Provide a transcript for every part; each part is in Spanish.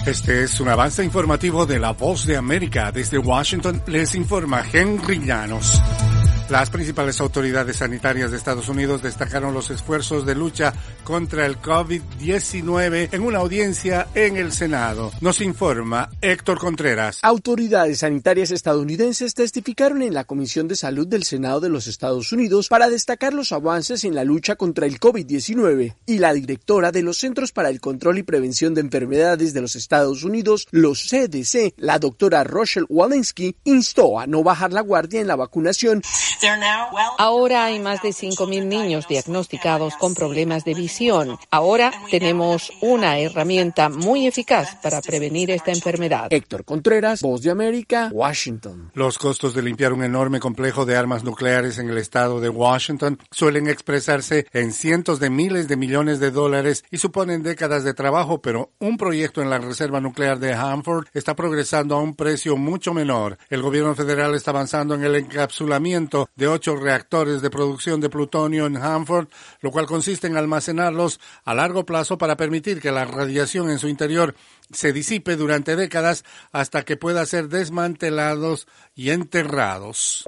Este es un avance informativo de La Voz de América. Desde Washington les informa Henry Llanos. Las principales autoridades sanitarias de Estados Unidos destacaron los esfuerzos de lucha contra el COVID-19 en una audiencia en el Senado. Nos informa Héctor Contreras. Autoridades sanitarias estadounidenses testificaron en la Comisión de Salud del Senado de los Estados Unidos para destacar los avances en la lucha contra el COVID-19, y la directora de los Centros para el Control y Prevención de Enfermedades de los Estados Unidos, los CDC, la doctora Rochelle Walensky, instó a no bajar la guardia en la vacunación. Ahora hay más de 5.000 niños diagnosticados con problemas de visión. Ahora tenemos una herramienta muy eficaz para prevenir esta enfermedad. Héctor Contreras, Voz de América, Washington. Los costos de limpiar un enorme complejo de armas nucleares en el estado de Washington suelen expresarse en cientos de miles de millones de dólares y suponen décadas de trabajo, pero un proyecto en la reserva nuclear de Hanford está progresando a un precio mucho menor. El gobierno federal está avanzando en el encapsulamiento de 8 reactores de producción de plutonio en Hanford, lo cual consiste en almacenarlos a largo plazo para permitir que la radiación en su interior se disipe durante décadas hasta que pueda ser desmantelados y enterrados.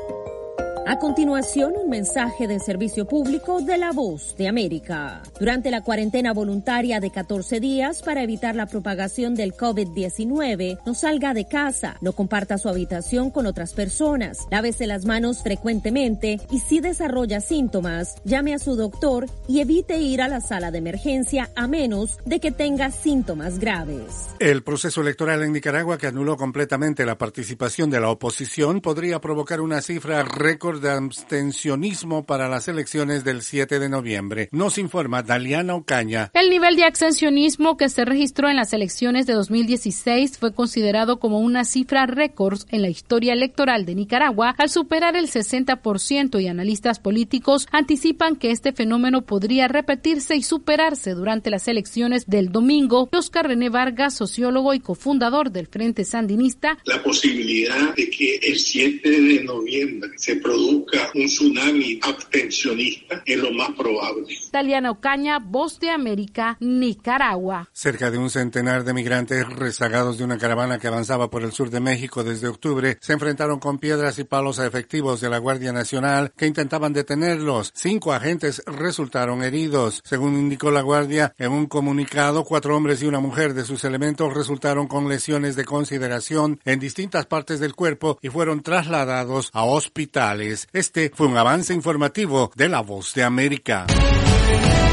A continuación, un mensaje de servicio público de La Voz de América. Durante la cuarentena voluntaria de 14 días para evitar la propagación del COVID-19, no salga de casa, no comparta su habitación con otras personas, lávese las manos frecuentemente y si desarrolla síntomas, llame a su doctor y evite ir a la sala de emergencia a menos de que tenga síntomas graves. El proceso electoral en Nicaragua, que anuló completamente la participación de la oposición, podría provocar una cifra récord de abstencionismo para las elecciones del 7 de noviembre. Nos informa Daliana Ocaña. El nivel de abstencionismo que se registró en las elecciones de 2016 fue considerado como una cifra récord en la historia electoral de Nicaragua, al superar el 60%, y analistas políticos anticipan que este fenómeno podría repetirse y superarse durante las elecciones del domingo. Oscar René Vargas, sociólogo y cofundador del Frente Sandinista. La posibilidad de que el 7 de noviembre se produzca un tsunami abstencionista es lo más probable. Daliana Ocaña, Voz de América, Nicaragua. Cerca de un centenar de migrantes rezagados de una caravana que avanzaba por el sur de México desde octubre se enfrentaron con piedras y palos a efectivos de la Guardia Nacional que intentaban detenerlos. 5 agentes resultaron heridos. Según indicó la Guardia en un comunicado, 4 hombres y una mujer de sus elementos resultaron con lesiones de consideración en distintas partes del cuerpo y fueron trasladados a hospitales. Este fue un avance informativo de La Voz de América.